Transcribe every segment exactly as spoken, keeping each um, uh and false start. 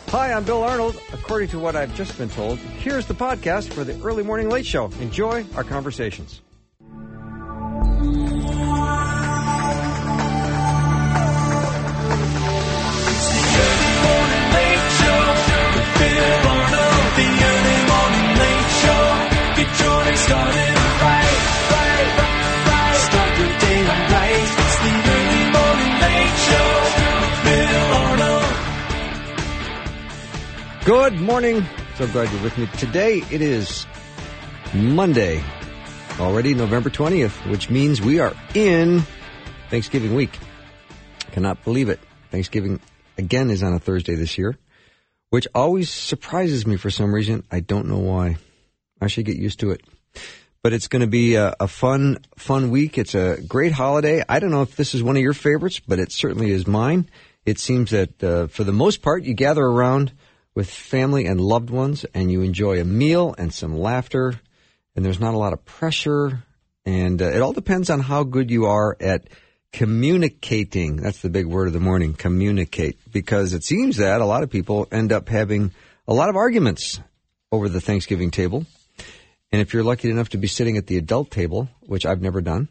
Hi, I'm Bill Arnold. According to what I've just been told, here's the podcast for the Early Morning Late Show. Enjoy our conversations. Good morning. So glad you're with me. Today it is Monday, already November twentieth, which means we are in Thanksgiving week. Cannot believe it. Thanksgiving, again, is on a Thursday this year, which always surprises me for some reason. I don't know why. I should get used to it. But it's going to be a, a fun, fun week. It's a great holiday. I don't know if this is one of your favorites, but it certainly is mine. It seems that uh, for the most part, you gather around with family and loved ones, and you enjoy a meal and some laughter, and there's not a lot of pressure, and uh, it all depends on how good you are at communicating. That's the big word of the morning, communicate, because it seems that a lot of people end up having a lot of arguments over the Thanksgiving table, and if you're lucky enough to be sitting at the adult table, which I've never done,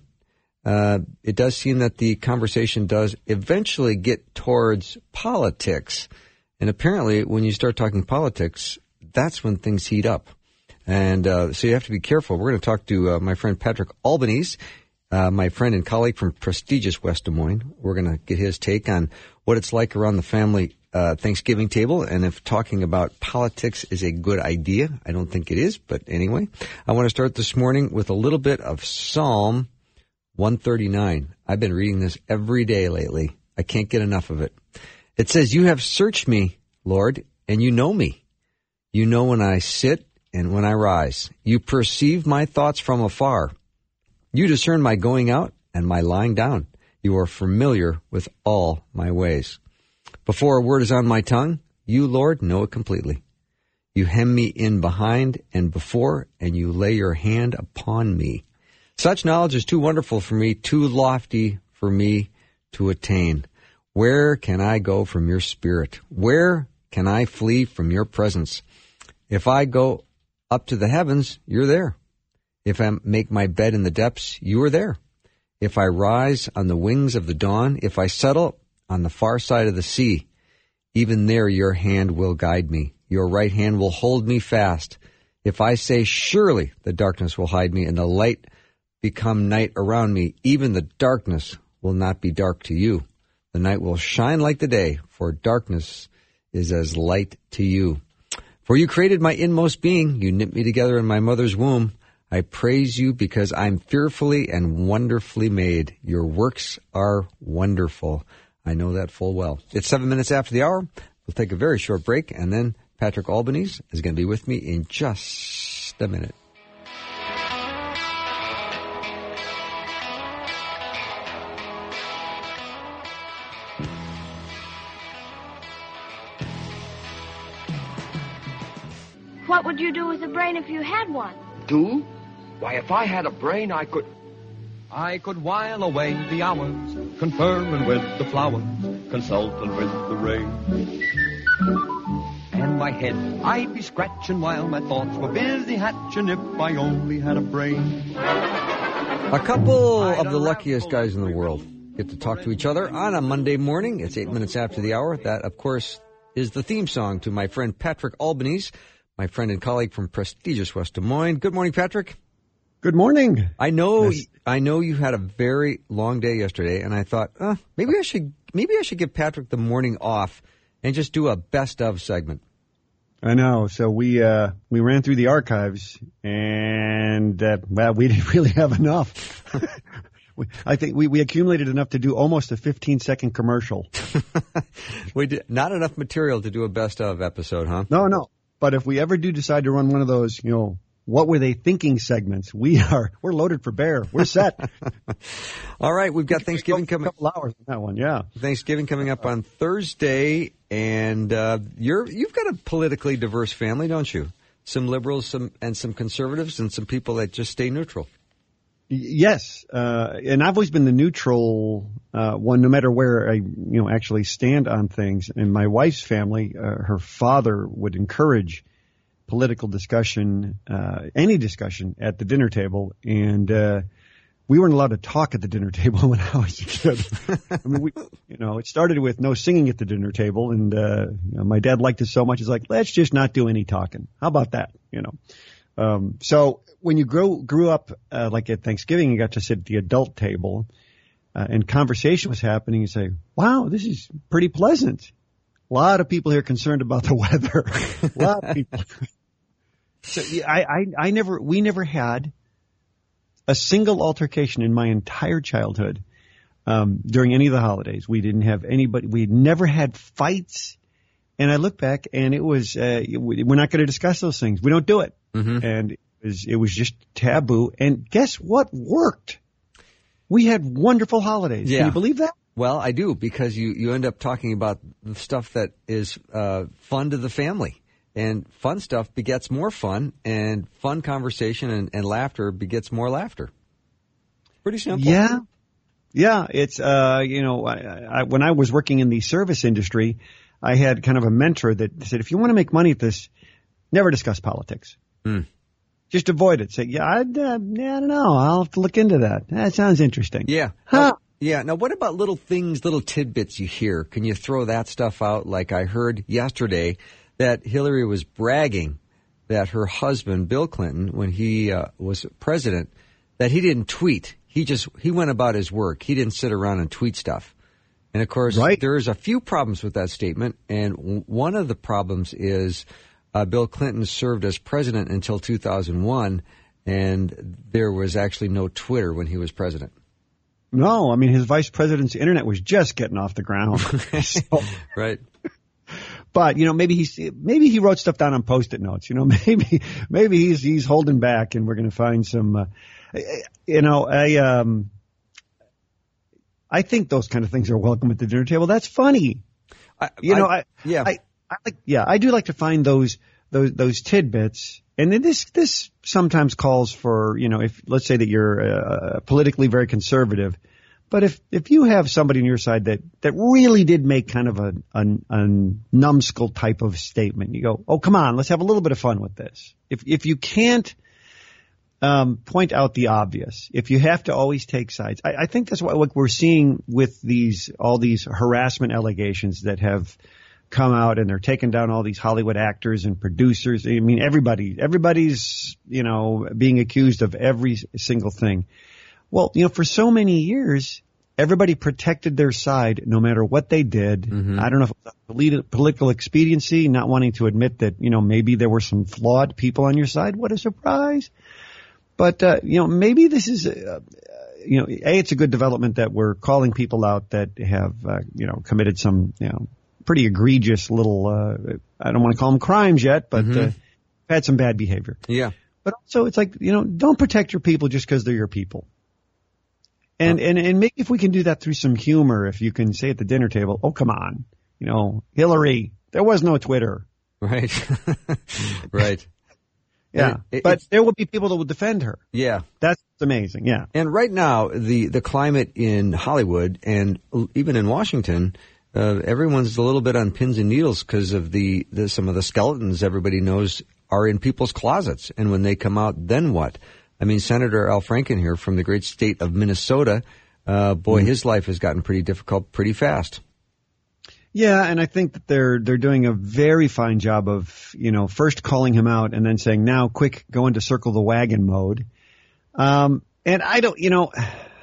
uh, it does seem that the conversation does eventually get towards politics. And apparently, when you start talking politics, that's when things heat up. And uh, so you have to be careful. We're going to talk to uh, my friend Patrick Albanese, uh, my friend and colleague from prestigious West Des Moines. We're going to get his take on what it's like around the family uh, Thanksgiving table, and if talking about politics is a good idea. I don't think it is, but anyway. I want to start this morning with a little bit of Psalm one thirty-nine. I've been reading this every day lately. I can't get enough of it. It says, "You have searched me, Lord, and you know me. You know when I sit and when I rise. You perceive my thoughts from afar. You discern my going out and my lying down. You are familiar with all my ways. Before a word is on my tongue, you, Lord, know it completely. You hem me in behind and before, and you lay your hand upon me. Such knowledge is too wonderful for me, too lofty for me to attain. Where can I go from your spirit? Where can I flee from your presence? If I go up to the heavens, you're there. If I make my bed in the depths, you are there. If I rise on the wings of the dawn, if I settle on the far side of the sea, even there your hand will guide me. Your right hand will hold me fast. If I say, surely the darkness will hide me and the light become night around me, even the darkness will not be dark to you. The night will shine like the day, for darkness is as light to you. For you created my inmost being. You knit me together in my mother's womb. I praise you because I'm fearfully and wonderfully made. Your works are wonderful. I know that full well. It's seven minutes after the hour. We'll take a very short break, and then Patrick Albanese is going to be with me in just a minute. What would you do with a brain if you had one? Do? Why, if I had a brain, I could... I could while away the hours, conferring with the flowers, consulting with the rain. And my head I'd be scratching while my thoughts were busy hatching if I only had a brain. A couple of the luckiest guys in the world get to talk to each other on a Monday morning. It's eight minutes after the hour. That, of course, is the theme song to my friend Patrick Albanese, my friend and colleague from prestigious West Des Moines. Good morning, Patrick. Good morning. I know, yes. I know you had a very long day yesterday, and I thought, uh, maybe I should, maybe I should give Patrick the morning off and just do a best of segment. I know. So we uh, we ran through the archives, and uh, well, we didn't really have enough. we, I think we, we accumulated enough to do almost a fifteen second commercial. We did not enough material to do a best of episode, huh? No, no. But if we ever do decide to run one of those, you know, what were they thinking segments, we are we're loaded for bear. We're set. All right, we've got Thanksgiving coming. A couple hours on that one, yeah. Thanksgiving coming up on Thursday, and uh, you're you've got a politically diverse family, don't you? Some liberals, some and some conservatives, and some people that just stay neutral. Yes, uh, and I've always been the neutral uh, one, no matter where I, you know, actually stand on things. And my wife's family, uh, her father would encourage political discussion, uh, any discussion at the dinner table, and uh, we weren't allowed to talk at the dinner table when I was a kid. I mean, we, you know, it started with no singing at the dinner table, and uh, you know, my dad liked it so much, he's like, let's just not do any talking. How about that? You know, um, so. When you grow, grew up, uh, like at Thanksgiving, you got to sit at the adult table, uh, and conversation was happening. You say, wow, this is pretty pleasant. A lot of people here concerned about the weather. A lot of people. So yeah, I, I, I never, we never had a single altercation in my entire childhood, um, during any of the holidays. We didn't have anybody, we never had fights. And I look back and it was, uh, we're not going to discuss those things. We don't do it. Mm-hmm. And It was, it was just taboo. And guess what worked? We had wonderful holidays. Yeah. Can you believe that? Well, I do, because you, you end up talking about the stuff that is uh, fun to the family. And fun stuff begets more fun, and fun conversation and, and laughter begets more laughter. Pretty simple. Yeah. Yeah. It's, uh, you know, I, I, when I was working in the service industry, I had kind of a mentor that said, if you want to make money at this, never discuss politics. Mm. Just avoid it. Say, yeah, I, uh, yeah, I don't know. I'll have to look into that. That sounds interesting. Yeah. Huh. Uh, yeah. Now, what about little things, little tidbits you hear? Can you throw that stuff out? Like I heard yesterday that Hillary was bragging that her husband, Bill Clinton, when he uh, was president, that he didn't tweet. He just, he went about his work. He didn't sit around and tweet stuff. And, of course, right. There's a few problems with that statement. And w- one of the problems is Uh, Bill Clinton served as president until two thousand one, and there was actually no Twitter when he was president. No, I mean, his vice president's internet was just getting off the ground. So, right. But, you know, maybe he's, maybe he wrote stuff down on Post-it notes. You know, maybe, maybe he's, he's holding back, and we're going to find some, uh, you know, I, um, I think those kind of things are welcome at the dinner table. That's funny. I, you know, I, I yeah. I, I like, yeah, I do like to find those, those, those tidbits. And then this, this sometimes calls for, you know, if, let's say that you're uh, politically very conservative, but if, if you have somebody on your side that, that really did make kind of a, a, a numbskull type of statement, you go, oh, come on, let's have a little bit of fun with this. If, if you can't, um, point out the obvious, if you have to always take sides, I, I think that's what, what we're seeing with these, all these harassment allegations that have come out, and they're taking down all these Hollywood actors and producers. I mean, everybody, everybody's, you know, being accused of every single thing. Well, you know, for so many years, everybody protected their side no matter what they did. Mm-hmm. I don't know if it was political expediency, not wanting to admit that, you know, maybe there were some flawed people on your side. What a surprise. But, uh, you know, maybe this is, uh, you know, A, it's a good development that we're calling people out that have, uh, you know, committed some, you know, pretty egregious little, uh, I don't want to call them crimes yet, but mm-hmm. uh, had some bad behavior. Yeah. But also it's like, you know, don't protect your people just because they're your people. And, oh. and, and maybe if we can do that through some humor, if you can say at the dinner table, oh, come on, you know, Hillary, there was no Twitter. Right. Right. Yeah. It, but there will be people that will defend her. Yeah. That's amazing. Yeah. And right now, the, the climate in Hollywood and even in Washington, Uh, everyone's a little bit on pins and needles because of the, the some of the skeletons everybody knows are in people's closets. And when they come out, then what? I mean, Senator Al Franken here from the great state of Minnesota, uh, boy, mm. his life has gotten pretty difficult pretty fast. Yeah, and I think that they're they're doing a very fine job of, you know, first calling him out and then saying, now, quick, go into circle the wagon mode. Um, and I don't, you know...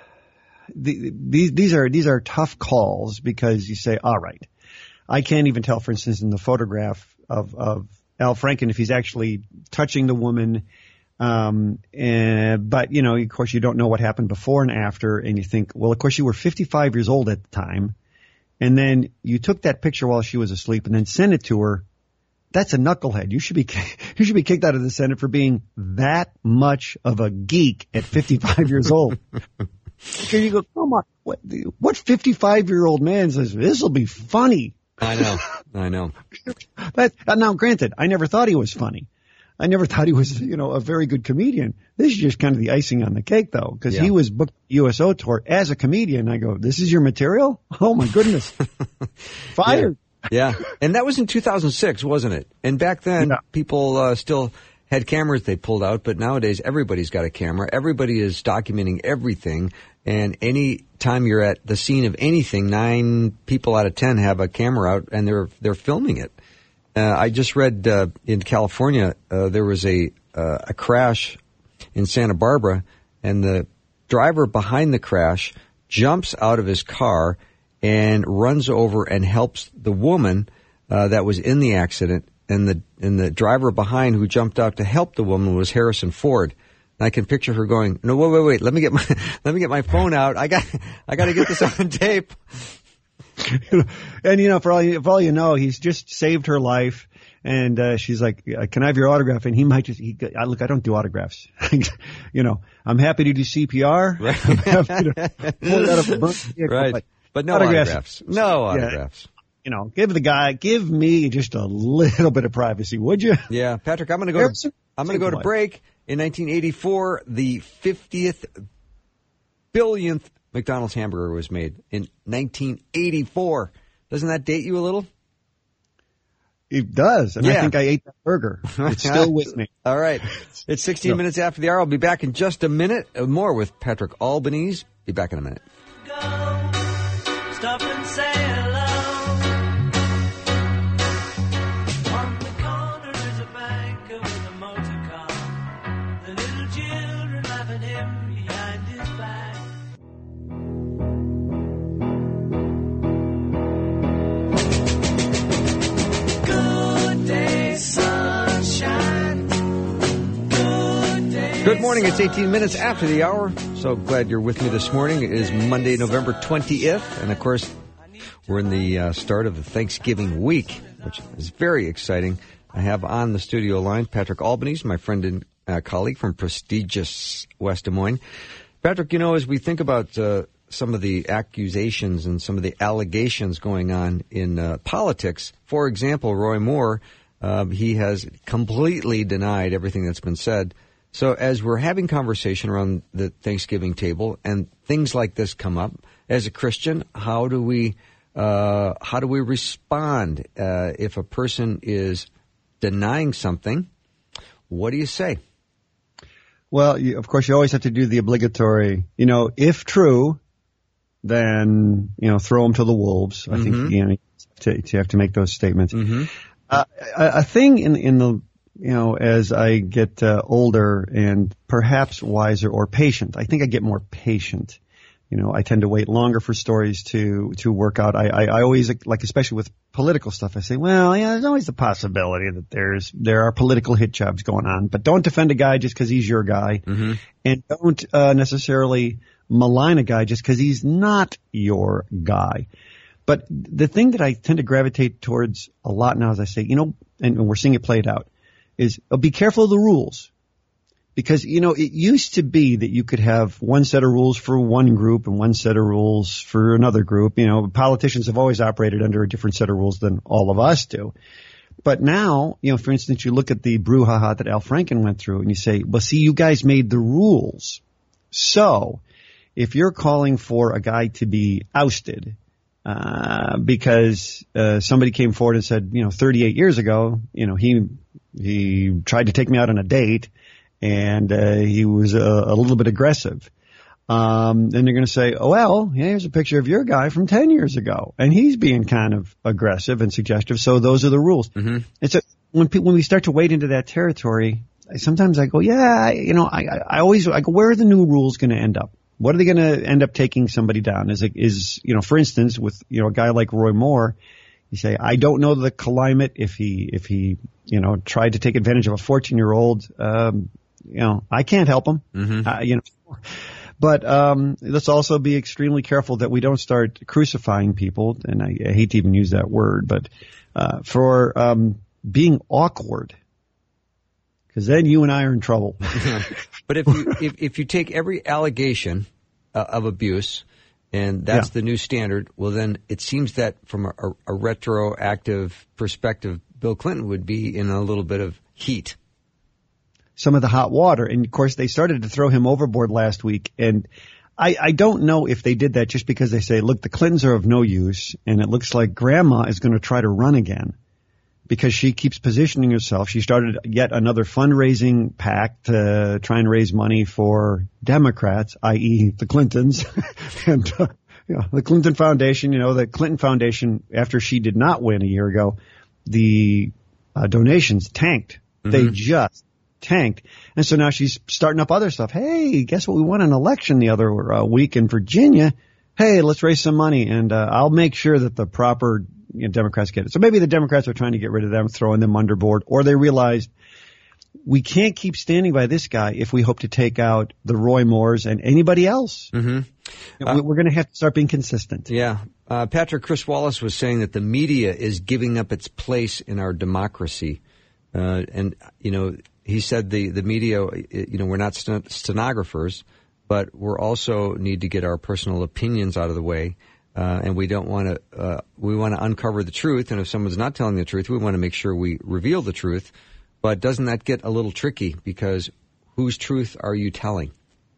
The, these, these are, these are tough calls because you say, all right, I can't even tell, for instance, in the photograph of, of Al Franken, if he's actually touching the woman. Um, and, but you know, of course you don't know what happened before and after. And you think, well, of course you were fifty-five years old at the time. And then you took that picture while she was asleep and then sent it to her. That's a knucklehead. You should be, you should be kicked out of the Senate for being that much of a geek at fifty-five years old. Because you go, come on, what, what fifty-five-year-old man says, this will be funny? I know, I know. But, now, granted, I never thought he was funny. I never thought he was, you know, a very good comedian. This is just kind of the icing on the cake, though, because Yeah. he was booked U S O tour as a comedian. I go, this is your material? Oh, my goodness. Fired. Yeah. And that was in two thousand six, wasn't it? And back then, Yeah. people uh, still had cameras they pulled out, but nowadays everybody's got a camera. Everybody is documenting everything. And any time you're at the scene of anything, nine people out of ten have a camera out and they're they're filming it. Uh, I just read uh, in California uh, there was a uh, a crash in Santa Barbara, and the driver behind the crash jumps out of his car and runs over and helps the woman uh, that was in the accident. And the and the driver behind who jumped out to help the woman was Harrison Ford. And I can picture her going, "No, wait, wait, wait! Let me get my let me get my phone out. I got I got to get this on tape." And, you know, for all you, for all you know, he's just saved her life. And uh, she's like, can I have your autograph? And he might just, he, I, look, I don't do autographs. You know, I'm happy to do C P R. Right. I'm happy to pull out of a burnt vehicle, Right. But, But no autographs. No autographs. Yeah, you know, give the guy, give me just a little bit of privacy, would you? Yeah, Patrick, I'm going to go to, I'm going to go to break. In nineteen eighty-four, the fiftieth billionth McDonald's hamburger was made in nineteen eighty-four. Doesn't that date you a little? It does. And Yeah. I think I ate that burger. It's still with me. All right. It's sixteen No. minutes after the hour. I'll be back in just a minute. More with Patrick Albanese. Be back in a minute. Stop and say hello. On the corner is a banker with a motor car. The little children laugh at him behind his back. Good day, sunshine. Good day. Good morning. It's eighteen minutes after the hour. So glad you're with me this morning. It is Monday, November twentieth. And, of course, we're in the uh, start of the Thanksgiving week, which is very exciting. I have on the studio line Patrick Albanese, my friend and uh, colleague from prestigious West Des Moines. Patrick, you know, as we think about uh, some of the accusations and some of the allegations going on in uh, politics, for example, Roy Moore, uh, he has completely denied everything that's been said. So as we're having conversation around the Thanksgiving table and things like this come up, as a Christian, how do we uh, how do we respond uh, if a person is denying something? What do you say? Well, you, of course, you always have to do the obligatory, you know, if true, then, you know, throw them to the wolves. I Mm-hmm. think, you know, you have to, you have to make those statements. Mm-hmm. Uh, a, a thing in, in the, you know, as I get uh, older and perhaps wiser or patient, I think I get more patient. You know, I tend to wait longer for stories to, to work out. I, I, I always, like, especially with political stuff, I say, well, yeah, there's always the possibility that there's, there are political hit jobs going on, but don't defend a guy just because he's your guy. Mm-hmm. And don't uh, necessarily malign a guy just because he's not your guy. But the thing that I tend to gravitate towards a lot now is I say, you know, and, and we're seeing it played out, is uh, be careful of the rules. Because, you know, it used to be that you could have one set of rules for one group and one set of rules for another group. You know, politicians have always operated under a different set of rules than all of us do. But now, you know, for instance, you look at the brouhaha that Al Franken went through and you say, well, see, you guys made the rules. So if you're calling for a guy to be ousted, uh, because, uh, somebody came forward and said, you know, thirty-eight years ago, you know, he, he tried to take me out on a date and, uh, he was a, a little bit aggressive. Um, then they're going to say, oh, well, here's a picture of your guy from ten years ago. And he's being kind of aggressive and suggestive. So those are the rules. Mm-hmm. And so when people, when we start to wade into that territory, sometimes I go, yeah, you know, I, I always, I go, where are the new rules going to end up? What are they going to end up taking somebody down? Is it, is, you know, for instance, with, you know, a guy like Roy Moore, you say, I don't know the climate if he, if he, you know, tried to take advantage of a fourteen year old, um, you know, I can't help him, Mm-hmm. uh, you know. But um, let's also be extremely careful that we don't start crucifying people, and I, I hate to even use that word, but uh, for um, being awkward, because then you and I are in trouble. But if you if, if you take every allegation uh, of abuse, and that's Yeah. the new standard, well, then it seems that from a, a, a retroactive perspective, Bill Clinton would be in a little bit of heat. some of the hot water. And of course, they started to throw him overboard last week. And I, I don't know if they did that just because they say, look, the Clintons are of no use, and it looks like Grandma is going to try to run again because she keeps positioning herself. She started yet another fundraising pact to try and raise money for Democrats, that is the Clintons. and, uh, you know, the Clinton Foundation, you know, the Clinton Foundation, after she did not win a year ago, the uh, donations tanked. Mm-hmm. They just tanked. And so now she's starting up other stuff. Hey, guess what? We won an election the other uh, week in Virginia. Hey, let's raise some money, and uh, I'll make sure that the proper you know, Democrats get it. So maybe the Democrats are trying to get rid of them, throwing them underboard, or they realized we can't keep standing by this guy if we hope to take out the Roy Moores and anybody else. Mm-hmm. Uh, We're going to have to start being consistent. Yeah. Uh, Patrick, Chris Wallace was saying that the media is giving up its place in our democracy. Uh, and, you know, he said the, the media, you know, we're not sten- stenographers, but we're also need to get our personal opinions out of the way. Uh, and we don't want to, uh, we want to uncover the truth. And if someone's not telling the truth, we want to make sure we reveal the truth. But doesn't that get a little tricky? Because whose truth are you telling?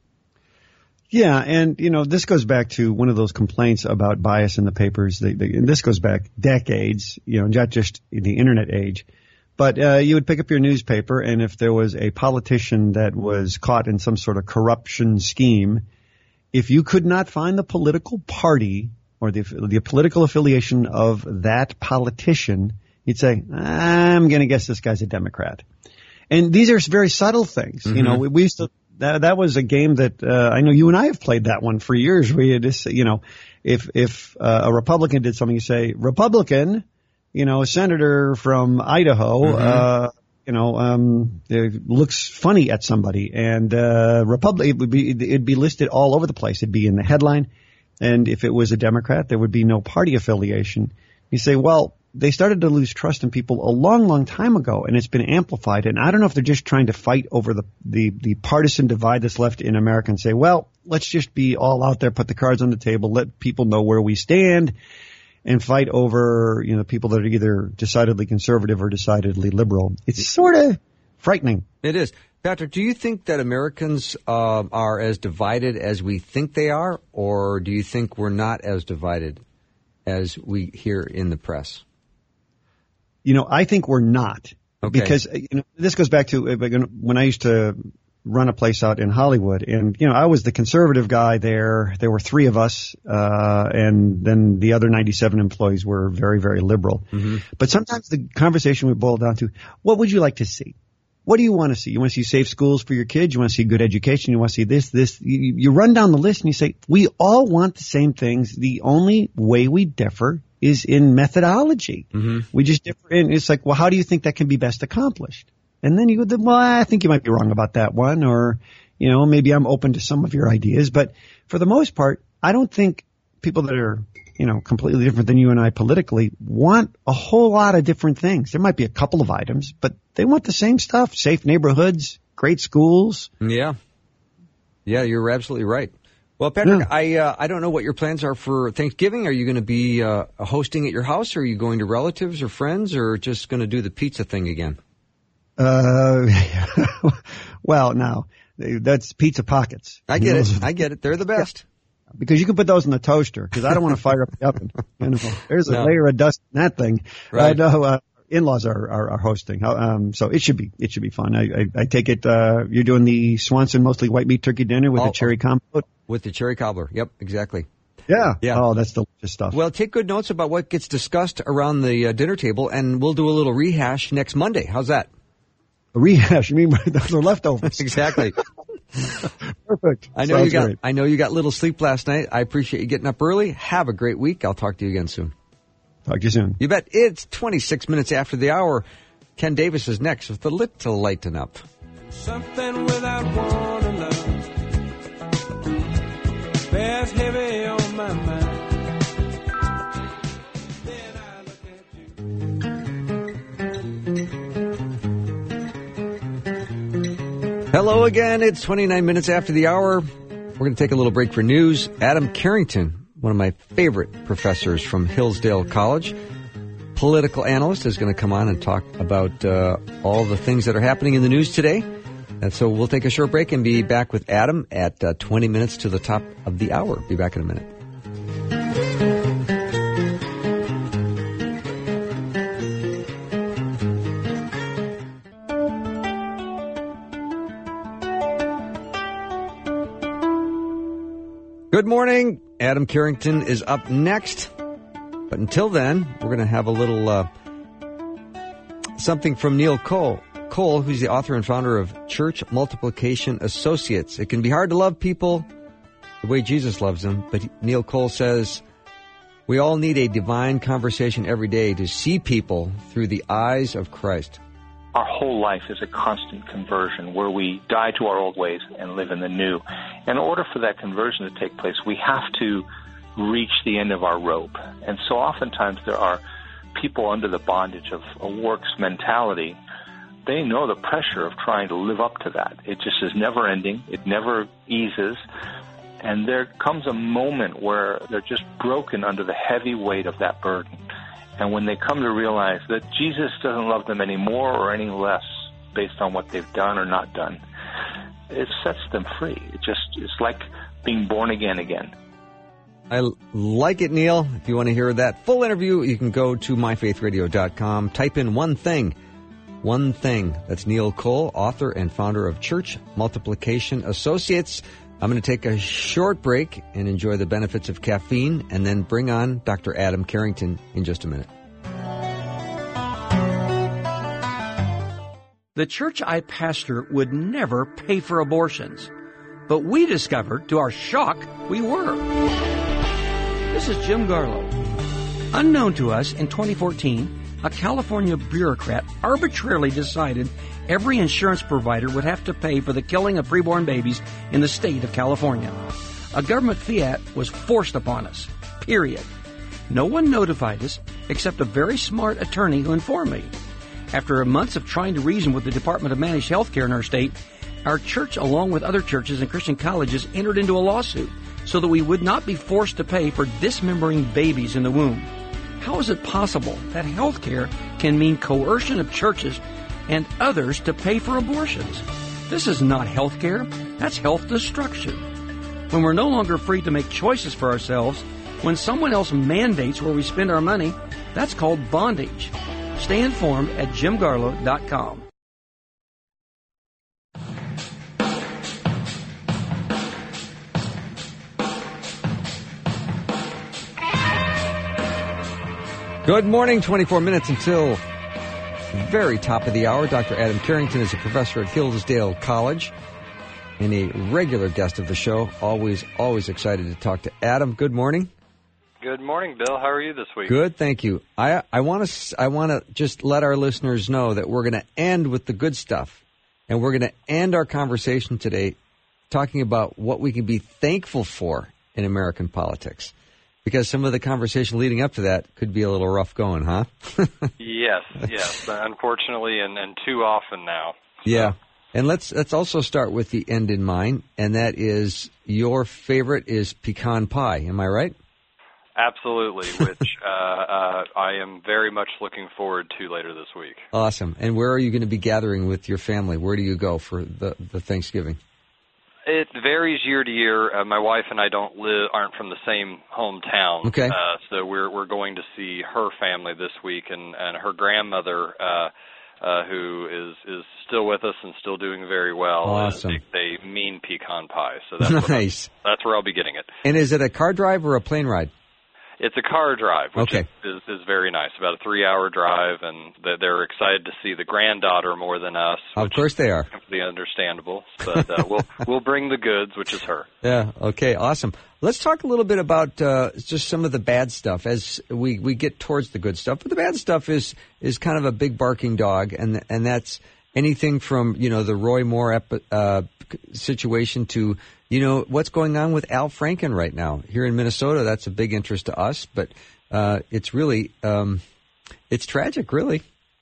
Yeah, and, you know, this goes back to one of those complaints about bias in the papers. They, they, and this goes back decades, you know, not just in the Internet age. But uh, you would pick up your newspaper, and if there was a politician that was caught in some sort of corruption scheme, if you could not find the political party or the, the political affiliation of that politician, you'd say, I'm going to guess this guy's a Democrat. And these are very subtle things. Mm-hmm. You know, we, we used to, that, that was a game that, uh, I know you and I have played that one for years where you just, you know, if, if, uh, a Republican did something, you say, Republican, you know, a senator from Idaho, mm-hmm. uh, you know, um, looks funny at somebody, and, uh, Republic, it would be, it'd be listed all over the place. It'd be in the headline. And if it was a Democrat, there would be no party affiliation. You say, well, they started to lose trust in people a long, long time ago, and it's been amplified. And I don't know if they're just trying to fight over the, the, the partisan divide that's left in America and say, well, let's just be all out there, put the cards on the table, let people know where we stand, and fight over, you know, people that are either decidedly conservative or decidedly liberal. It's sort of frightening. It is. Patrick, do you think that Americans uh, are as divided as we think they are, or do you think we're not as divided as we hear in the press? You know, I think we're not. Okay. Because, you know, this goes back to when I used to run a place out in Hollywood, and, you know, I was the conservative guy there. There were three of us, uh, and then the other ninety-seven employees were very, very liberal. Mm-hmm. But sometimes the conversation would boil down to, what would you like to see? What do you want to see? You want to see safe schools for your kids? You want to see good education? You want to see this, this? You, you run down the list and you say, we all want the same things. The only way we differ is in methodology. Mm-hmm. We just differ. And it's like, well, how do you think that can be best accomplished? And then you go, well, I think you might be wrong about that one. Or, you know, maybe I'm open to some of your ideas. But for the most part, I don't think people that are, you know, completely different than you and I politically want a whole lot of different things. There might be a couple of items, but they want the same stuff. Safe neighborhoods, great schools. Yeah. Yeah, you're absolutely right. Well, Patrick, Yeah. I uh, I don't know what your plans are for Thanksgiving. Are you going to be uh, hosting at your house? Or are you going to relatives or friends, or just going to do the pizza thing again? Uh, well, now, that's pizza pockets. I get it. I get it. They're the best. Because you can put those in the toaster, because I don't want to fire up the oven. You know, there's a No. layer of dust in that thing. Right. I know, uh, in-laws are, are, are hosting. Um, so it should be, it should be fun. I, I, I take it, uh, you're doing the Swanson mostly white meat turkey dinner with Oh, the cherry compote? With the cherry cobbler. Yep, exactly. Yeah. Yeah. Oh, that's delicious stuff. Well, take good notes about what gets discussed around the uh, dinner table, and we'll do a little rehash next Monday. How's that? A rehash. You mean those are leftovers? Exactly. Perfect. I know Sounds you got. great. I know you got little sleep last night. I appreciate you getting up early. Have a great week. I'll talk to you again soon. Talk to you soon. You bet. It's twenty-six minutes after the hour. Ken Davis is next with a little lighten up. Something without one to love bears heavy on my mind. Then I look at you. Hello again. It's twenty-nine minutes after the hour. We're going to take a little break for news. Adam Carrington, one of my favorite professors from Hillsdale College, political analyst, is going to come on and talk about uh, all the things that are happening in the news today. And so we'll take a short break and be back with Adam at uh, twenty minutes to the top of the hour. Be back in a minute. Good morning. Adam Carrington is up next. But until then, we're going to have a little uh, something from Neil Cole. Cole, who's the author and founder of Church Multiplication Associates. It can be hard to love people the way Jesus loves them, but Neil Cole says we all need a divine conversation every day to see people through the eyes of Christ. Our whole life is a constant conversion where we die to our old ways and live in the new. In order for that conversion to take place, we have to reach the end of our rope. And so oftentimes there are people under the bondage of a works mentality. They know the pressure of trying to live up to that. It just is never ending. It never eases. And there comes a moment where they're just broken under the heavy weight of that burden. And when they come to realize that Jesus doesn't love them any more or any less based on what they've done or not done, it sets them free. It just, it's like being born again again. I like it, Neil. If you want to hear that full interview, you can go to my faith radio dot com. Type in one thing. One thing. That's Neil Cole, author and founder of Church Multiplication Associates. I'm going to take a short break and enjoy the benefits of caffeine and then bring on Doctor Adam Carrington in just a minute. The church I pastor would never pay for abortions. But we discovered, to our shock, we were. This is Jim Garlow. Unknown to us, in twenty fourteen, a California bureaucrat arbitrarily decided every insurance provider would have to pay for the killing of preborn babies in the state of California. A government fiat was forced upon us, period. No one notified us except a very smart attorney who informed me. After months of trying to reason with the Department of Managed Health Care in our state, our church, along with other churches and Christian colleges, entered into a lawsuit so that we would not be forced to pay for dismembering babies in the womb. How is it possible that health care can mean coercion of churches and others to pay for abortions? This is not health care. That's health destruction. When we're no longer free to make choices for ourselves, when someone else mandates where we spend our money, that's called bondage. Stay informed at jim garlow dot com. Good morning, twenty-four minutes until very top of the hour. Doctor Adam Carrington is a professor at Hillsdale College and a regular guest of the show. Always, always excited to talk to Adam. Good morning. Good morning, Bill. How are you this week? Good, thank you. I I want to I want to just let our listeners know that we're going to end with the good stuff, and we're going to end our conversation today talking about what we can be thankful for in American politics. Because some of the conversation leading up to that could be a little rough going, huh? Yes, yes. Unfortunately, and, and too often now. So. Yeah. And let's let's also start with the end in mind, and that is your favorite is pecan pie. Am I right? Absolutely, which uh, uh, I am very much looking forward to later this week. Awesome. And where are you going to be gathering with your family? Where do you go for the, the Thanksgiving? It varies year to year. Uh, my wife and I don't live, aren't from the same hometown. Okay. Uh, so we're we're going to see her family this week, and, and her grandmother, uh, uh, who is is still with us and still doing very well. Awesome. Uh, they, they mean pecan pie. So that's nice. Where, that's where I'll be getting it. And is it a car drive or a plane ride? It's a car drive, which okay. is, is, is very nice. About a three-hour drive, and they're excited to see the granddaughter more than us. Of course they are. Completely understandable. But uh, we'll we'll bring the goods, which is her. Yeah. Okay. Awesome. Let's talk a little bit about uh, just some of the bad stuff as we, we get towards the good stuff. But the bad stuff is is kind of a big barking dog, and and that's anything from you know the Roy Moore epi- uh, situation to. You know, what's going on with Al Franken right now? Here in Minnesota, that's a big interest to us, but uh, it's really, um, it's tragic, really.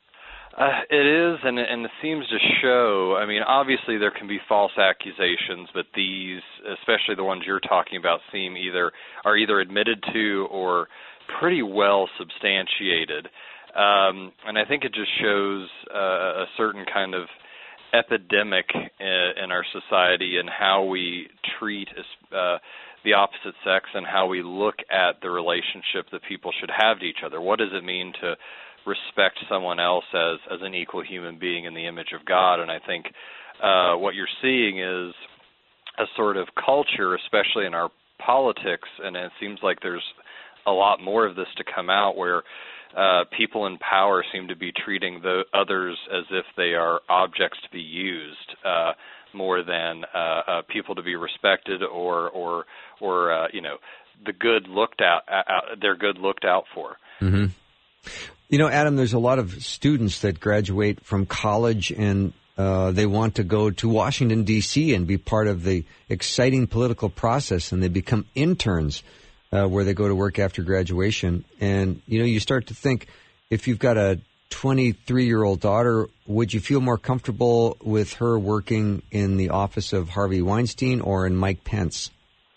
Uh, it is, and, and it seems to show, I mean, obviously there can be false accusations, but these, especially the ones you're talking about, seem either, are either admitted to or pretty well substantiated. Um, and I think it just shows uh, a certain kind of epidemic in, in our society and how we treat uh, the opposite sex and how we look at the relationship that people should have to each other. What does it mean to respect someone else as, as an equal human being in the image of God? And I think uh, what you're seeing is a sort of culture, especially in our politics, and it seems like there's a lot more of this to come out, where uh, people in power seem to be treating the others as if they are objects to be used, uh, more than uh, uh, people to be respected, or or or uh, you know, the good looked out. Uh, they're good looked out for. Mm-hmm. You know, Adam, there's a lot of students that graduate from college and uh, they want to go to Washington, D C and be part of the exciting political process, and they become interns uh, where they go to work after graduation. And, you know, you start to think, if you've got a twenty-three-year-old daughter, would you feel more comfortable with her working in the office of Harvey Weinstein or in Mike Pence?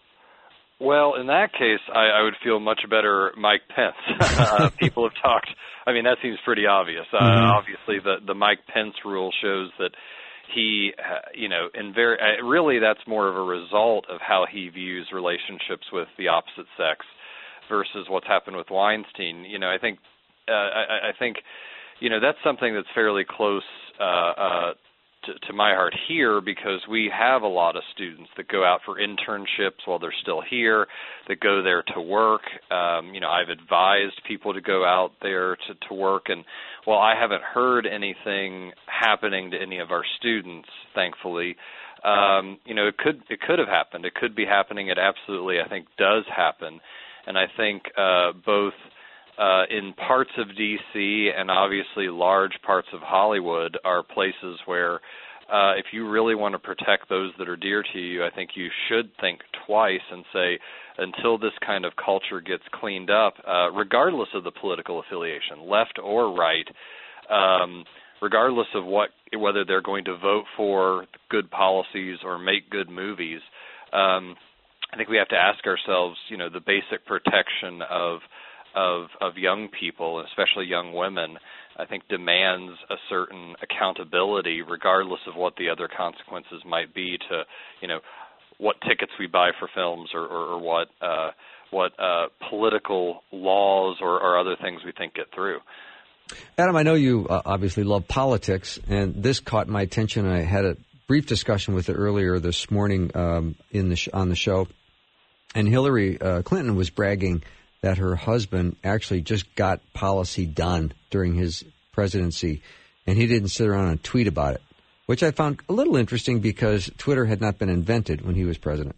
Well, in that case, I, I would feel much better Mike Pence. uh, people have talked. I mean, that seems pretty obvious. Uh, mm-hmm. Obviously, the the Mike Pence rule shows that he, uh, you know, in very uh, really that's more of a result of how he views relationships with the opposite sex versus what's happened with Weinstein. You know, I think, uh, I, I think, you know, that's something that's fairly close uh, uh, to, to my heart here, because we have a lot of students that go out for internships while they're still here, that go there to work. Um, you know, I've advised people to go out there to, to work, and while I haven't heard anything happening to any of our students, thankfully, um, you know, it could it could have happened. It could be happening. It absolutely, I think, does happen, and I think uh, both. Uh, in parts of D C and obviously large parts of Hollywood are places where uh, if you really want to protect those that are dear to you, I think you should think twice and say, until this kind of culture gets cleaned up, uh, regardless of the political affiliation, left or right, um, regardless of what whether they're going to vote for good policies or make good movies, um, I think we have to ask ourselves, you know, the basic protection of of of young people, especially young women, I think demands a certain accountability, regardless of what the other consequences might be to, you know, what tickets we buy for films, or, or, or what uh, what uh, political laws or, or other things we think get through. Adam, I know you uh, obviously love politics, and this caught my attention. I had a brief discussion with it earlier this morning um, in the sh- on the show, and Hillary uh, Clinton was bragging that her husband actually just got policy done during his presidency, and he didn't sit around and tweet about it, which I found a little interesting because Twitter had not been invented when he was president.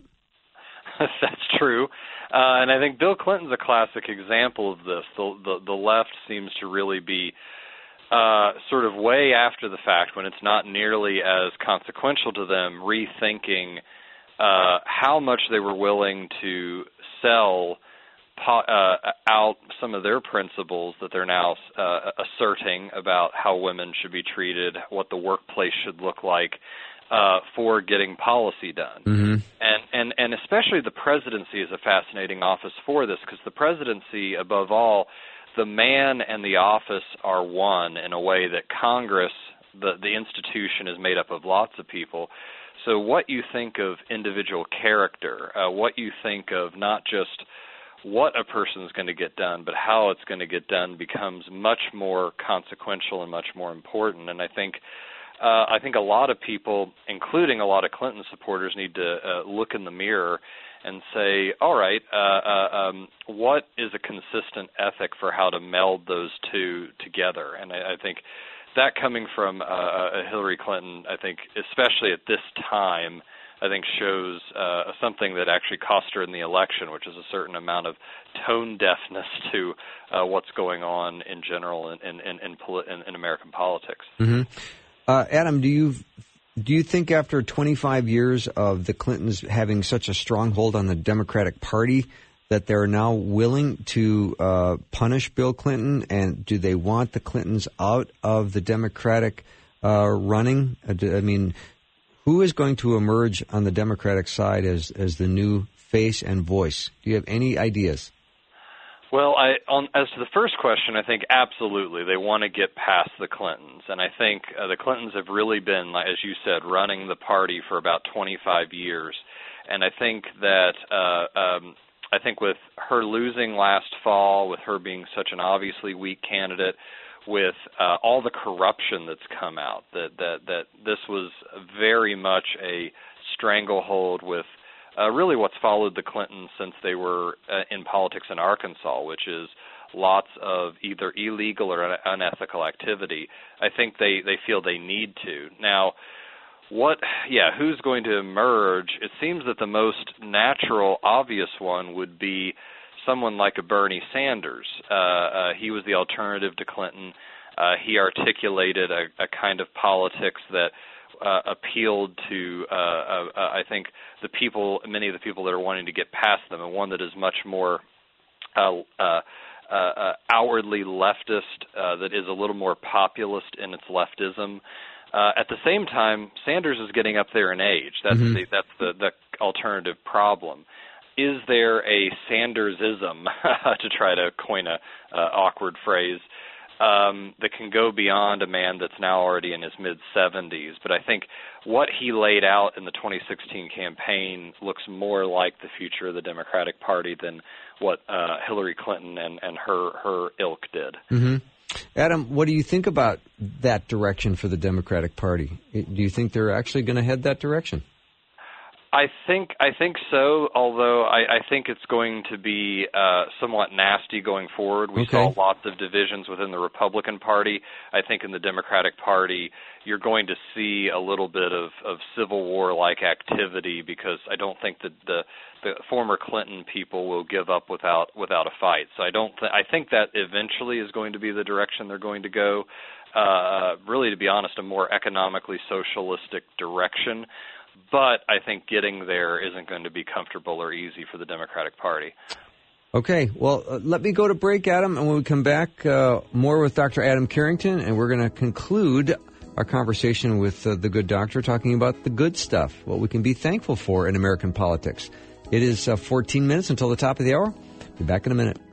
That's true. Uh, and I think Bill Clinton's a classic example of this. The, the, the left seems to really be uh, sort of way after the fact, when it's not nearly as consequential to them, rethinking uh, how much they were willing to sell Uh, out some of their principles that they're now uh, asserting about how women should be treated, what the workplace should look like, uh, for getting policy done. Mm-hmm. And, and, and especially the presidency is a fascinating office for this, because the presidency, above all, the man and the office are one in a way that Congress, the, the institution, is made up of lots of people. So what you think of individual character, uh, what you think of not just what a person is going to get done, but how it's going to get done, becomes much more consequential and much more important. And I think uh, I think a lot of people, including a lot of Clinton supporters, need to uh, look in the mirror and say, all right, uh, uh, um, what is a consistent ethic for how to meld those two together? And I, I think that coming from uh, Hillary Clinton, I think, especially at this time, I think shows uh, something that actually cost her in the election, which is a certain amount of tone deafness to uh, what's going on in general in in in, in, poli- in, in American politics. Mm-hmm. Uh, Adam, do you do you think after twenty-five years of the Clintons having such a strong hold on the Democratic Party that they're now willing to uh, punish Bill Clinton, and do they want the Clintons out of the Democratic uh, running? I mean, who is going to emerge on the Democratic side as, as the new face and voice? Do you have any ideas? Well, I, on, as to the first question, I think absolutely they want to get past the Clintons, and I think uh, the Clintons have really been, as you said, running the party for about twenty-five years, and I think that uh, um, I think with her losing last fall, with her being such an obviously weak candidate, with uh, all the corruption that's come out, that that that this was very much a stranglehold with. Uh, really what's followed the Clintons since they were uh, in politics in Arkansas, which is lots of either illegal or un- unethical activity. I think they, they feel they need to. Now, what, yeah, who's going to emerge? It seems that the most natural, obvious one would be someone like a Bernie Sanders. Uh, uh, he was the alternative to Clinton. Uh, he articulated a, a kind of politics that Uh, appealed to, uh, uh, uh, I think, the people, many of the people that are wanting to get past them, and one that is much more uh, uh, uh, outwardly leftist, uh, that is a little more populist in its leftism. Uh, at the same time, Sanders is getting up there in age. That's mm-hmm. the, that's the, the alternative problem. Is there a Sandersism, to try to coin a uh, awkward phrase, Um, that can go beyond a man that's now already in his mid-seventies. But I think what he laid out in the twenty sixteen campaign looks more like the future of the Democratic Party than what uh, Hillary Clinton and, and her, her ilk did. Mm-hmm. Adam, what do you think about that direction for the Democratic Party? Do you think they're actually going to head that direction? I think I think so, although I, I think it's going to be uh, somewhat nasty going forward. We okay. saw lots of divisions within the Republican Party. I think in the Democratic Party, you're going to see a little bit of, of Civil War-like activity because I don't think that the, the former Clinton people will give up without without a fight. So I don't. Th- I think that eventually is going to be the direction they're going to go. Uh, really, to be honest, a more economically socialistic direction. But I think getting there isn't going to be comfortable or easy for the Democratic Party. Okay, well, uh, let me go to break, Adam, and when we come back, uh, more with Doctor Adam Carrington, and we're going to conclude our conversation with uh, the good doctor talking about the good stuff, what we can be thankful for in American politics. It is uh, fourteen minutes until the top of the hour. Be back in a minute.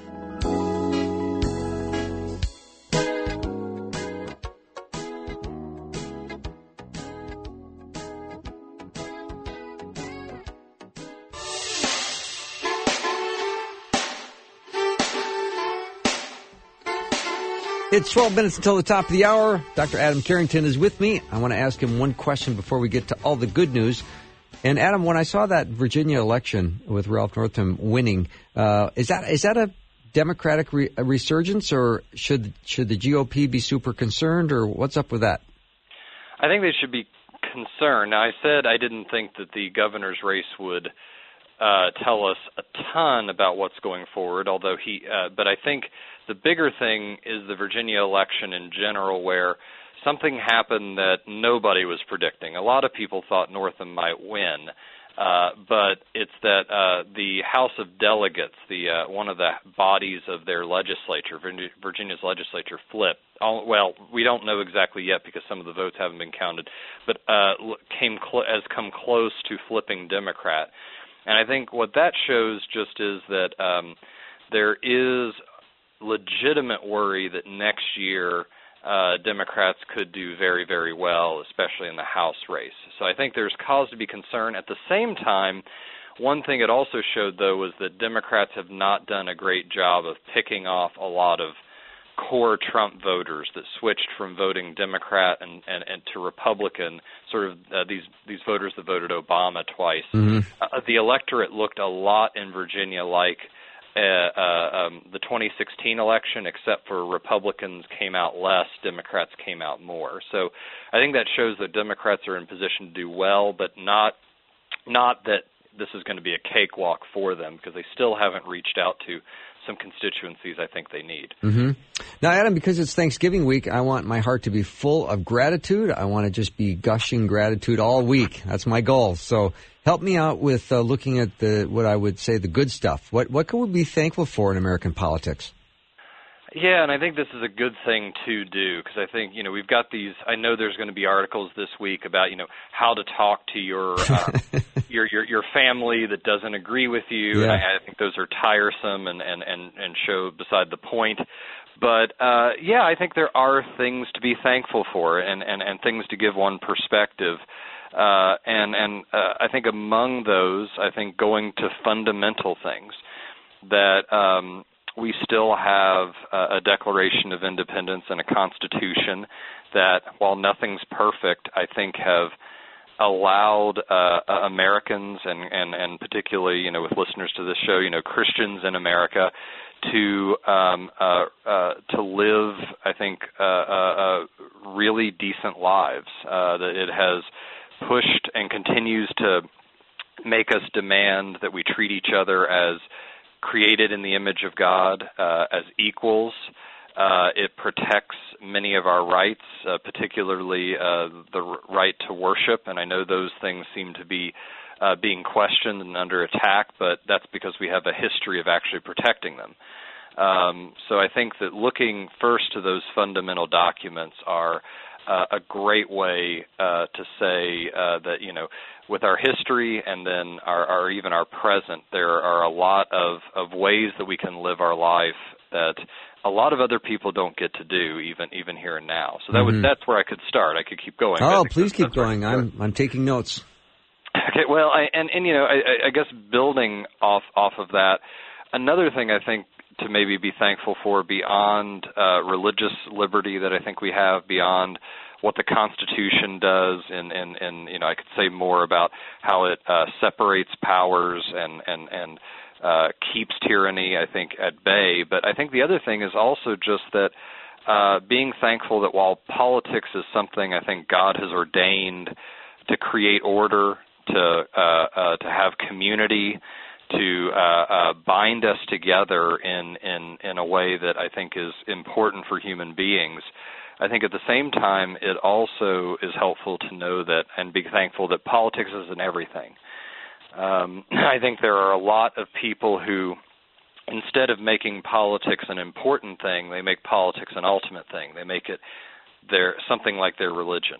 It's twelve minutes until the top of the hour. Doctor Adam Carrington is with me. I want to ask him one question before we get to all the good news. And Adam, when I saw that Virginia election with Ralph Northam winning, uh, is that is that a Democratic re- a resurgence, or should should the G O P be super concerned, or what's up with that? I think they should be concerned. Now, I said I didn't think that the governor's race would uh, tell us a ton about what's going forward, although he, uh, but I think the bigger thing is the Virginia election in general, where something happened that nobody was predicting. A lot of people thought Northam might win, uh, but it's that uh, the House of Delegates, the uh, one of the bodies of their legislature, Virginia's legislature, flipped. All, well, we don't know exactly yet because some of the votes haven't been counted, but uh, came cl- has come close to flipping Democrat. And I think what that shows just is that um, there is legitimate worry that next year uh, Democrats could do very, very well, especially in the House race. So I think there's cause to be concerned. At the same time, one thing it also showed, though, was that Democrats have not done a great job of picking off a lot of core Trump voters that switched from voting Democrat and, and, and to Republican, sort of uh, these, these voters that voted Obama twice. Mm-hmm. Uh, the electorate looked a lot in Virginia like Uh, uh, um, the twenty sixteen election, except for Republicans came out less, Democrats came out more. So I think that shows that Democrats are in position to do well, but not not that this is going to be a cakewalk for them, because they still haven't reached out to some constituencies I think they need. Mm-hmm. Now, Adam, because it's Thanksgiving week, I want my heart to be full of gratitude. I want to just be gushing gratitude all week. That's my goal. So help me out with uh, looking at the what I would say the good stuff. What what can we be thankful for in American politics? Yeah, and I think this is a good thing to do because I think, you know, we've got these, I know there's going to be articles this week about, you know, how to talk to your uh, your, your your family that doesn't agree with you. Yeah. And I, I think those are tiresome and, and, and, and show beside the point. But, uh, yeah, I think there are things to be thankful for and, and, and things to give one perspective. Uh, and and uh, I think among those, I think going to fundamental things that um, we still have a, a Declaration of Independence and a Constitution that, while nothing's perfect, I think have allowed uh, Americans and, and, and particularly, you know, with listeners to this show, you know, Christians in America to um, uh, uh, to live, I think, uh, uh, uh, really decent lives. Uh, that it has pushed and continues to make us demand that we treat each other as created in the image of God, uh, as equals. Uh, it protects many of our rights, uh, particularly uh, the right to worship, and I know those things seem to be uh, being questioned and under attack, but that's because we have a history of actually protecting them. Um, so I think that looking first to those fundamental documents are uh, a great way uh, to say uh, that, you know, with our history and then our, our even our present, there are a lot of, of ways that we can live our life that a lot of other people don't get to do, even even here and now. So that mm-hmm. was that's where I could start. I could keep going. Oh, please keep going. I'm I'm taking notes. Okay. Well, I, and and you know, I, I guess building off off of that, another thing I think to maybe be thankful for beyond uh, religious liberty that I think we have, beyond what the Constitution does, and, and, and you know, I could say more about how it uh, separates powers and and and uh, keeps tyranny, I think, at bay. But I think the other thing is also just that uh, being thankful that while politics is something I think God has ordained to create order, to uh, uh, to have community, to uh, uh, bind us together in, in, in a way that I think is important for human beings. I think at the same time, it also is helpful to know that and be thankful that politics isn't everything. Um, I think there are a lot of people who, instead of making politics an important thing, they make politics an ultimate thing. They make it their something like their religion.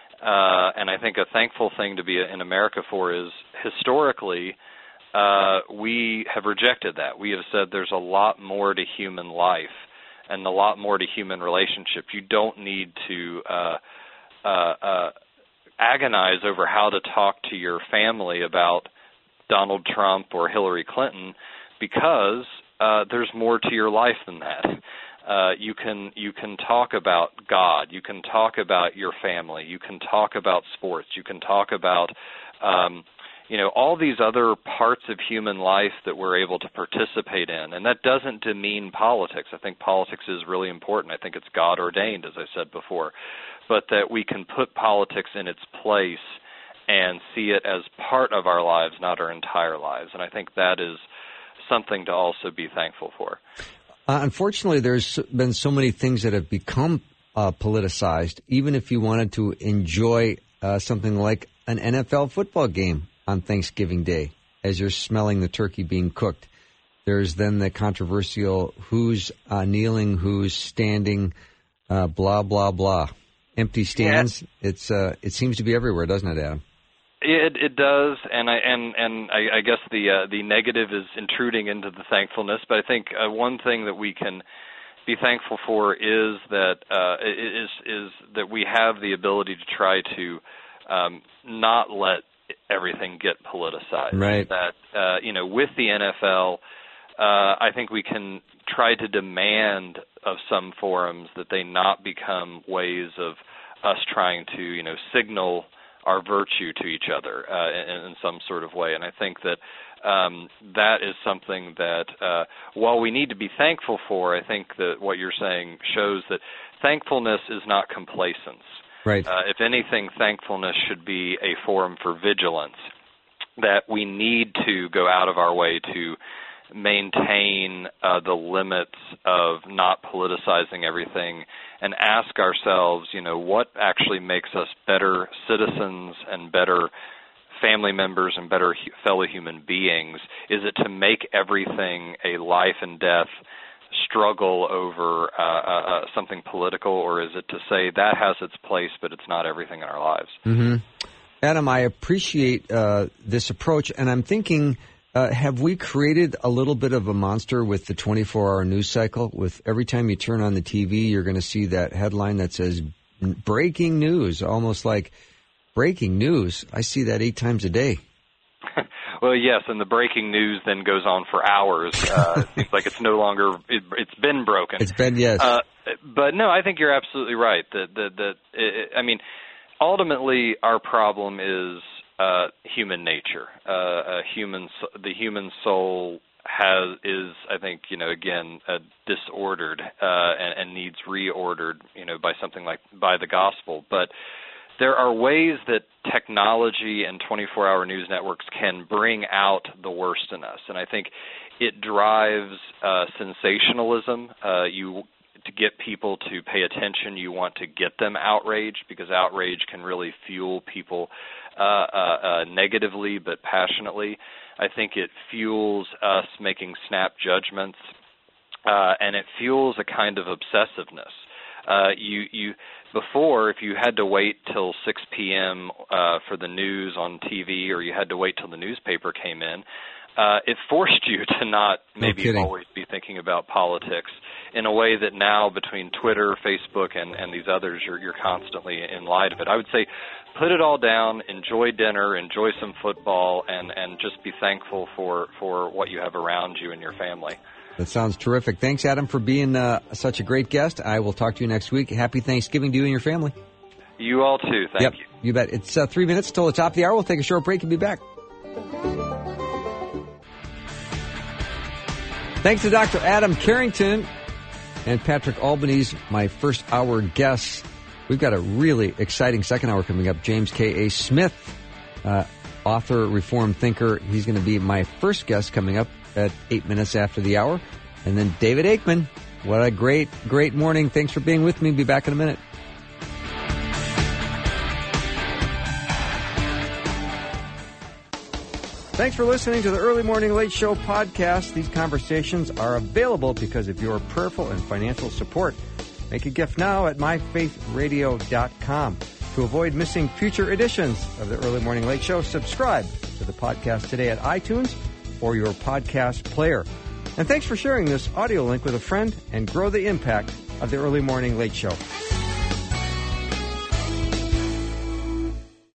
Uh, and I think a thankful thing to be in America for is historically, Uh, we have rejected that. We have said there's a lot more to human life and a lot more to human relationship. You don't need to uh, uh, uh, agonize over how to talk to your family about Donald Trump or Hillary Clinton because uh, there's more to your life than that. Uh, you can you can talk about God. You can talk about your family. You can talk about sports. You can talk about um, you know, all these other parts of human life that we're able to participate in. And that doesn't demean politics. I think politics is really important. I think it's God ordained, as I said before. But that we can put politics in its place and see it as part of our lives, not our entire lives. And I think that is something to also be thankful for. Uh, unfortunately, there's been so many things that have become uh, politicized, even if you wanted to enjoy uh, something like an N F L football game on Thanksgiving Day, as you're smelling the turkey being cooked. There's then the controversial who's uh, kneeling, who's standing, uh, blah, blah, blah. Empty stands. Yeah. It's uh, it seems to be everywhere, doesn't it, Adam? It it does, and I and and I, I guess the uh, the negative is intruding into the thankfulness. But I think uh, one thing that we can be thankful for is that uh, is is that we have the ability to try to um, not let everything get politicized. Right. That, uh, you know, with the N F L, uh, I think we can try to demand of some forums that they not become ways of us trying to, you know, signal our virtue to each other uh, in, in some sort of way. And I think that um, that is something that, uh, while we need to be thankful for, I think that what you're saying shows that thankfulness is not complacence. Right. Uh, if anything, thankfulness should be a forum for vigilance, that we need to go out of our way to maintain uh, the limits of not politicizing everything and ask ourselves, you know, what actually makes us better citizens and better family members and better hu- fellow human beings? Is it to make everything a life and death struggle over uh, uh, something political, or is it to say that has its place, but it's not everything in our lives? Mm-hmm. Adam, I appreciate uh, this approach, and I'm thinking, uh, have we created a little bit of a monster with the twenty-four hour news cycle? With every time you turn on the T V, you're going to see that headline that says breaking news, almost like breaking news. I see that eight times a day. Well, yes, and the breaking news then goes on for hours. Uh, it seems like it's no longer, it, it's been broken. It's been, yes. Uh, but no, I think you're absolutely right. That, that, that it, I mean, ultimately, our problem is uh, human nature. Uh, a human, the human soul has is, I think, you know, again, uh, disordered uh, and, and needs reordered, you know, by something like by the gospel. But there are ways that technology and twenty-four hour news networks can bring out the worst in us, and I think it drives uh, sensationalism. Uh, you to get people to pay attention, you want to get them outraged, because outrage can really fuel people uh, uh, uh, negatively but passionately. I think it fuels us making snap judgments, uh, and it fuels a kind of obsessiveness. Uh, you, you, before, if you had to wait till six p.m. Uh, for the news on T V, or you had to wait till the newspaper came in, uh, it forced you to not maybe No always be thinking about politics in a way that now, between Twitter, Facebook, and, and these others, you're, you're constantly in light of it. I would say put it all down, enjoy dinner, enjoy some football, and, and just be thankful for, for what you have around you and your family. That sounds terrific. Thanks, Adam, for being uh, such a great guest. I will talk to you next week. Happy Thanksgiving to you and your family. You all too. Thank yep, you. You bet. It's uh, three minutes till the top of the hour. We'll take a short break and be back. Thanks to Doctor Adam Carrington and Patrick Albanese, my first hour guests. We've got a really exciting second hour coming up. James K A. Smith, uh, author, reformed thinker. He's going to be my first guest coming up at eight minutes after the hour. And then David Aikman. What a great, great morning. Thanks for being with me. Be back in a minute. Thanks for listening to the Early Morning Late Show podcast. These conversations are available because of your prayerful and financial support. Make a gift now at my faith radio dot com. To avoid missing future editions of the Early Morning Late Show, subscribe to the podcast today at iTunes or your podcast player. And thanks for sharing this audio link with a friend, and grow the impact of the Early Morning Late Show.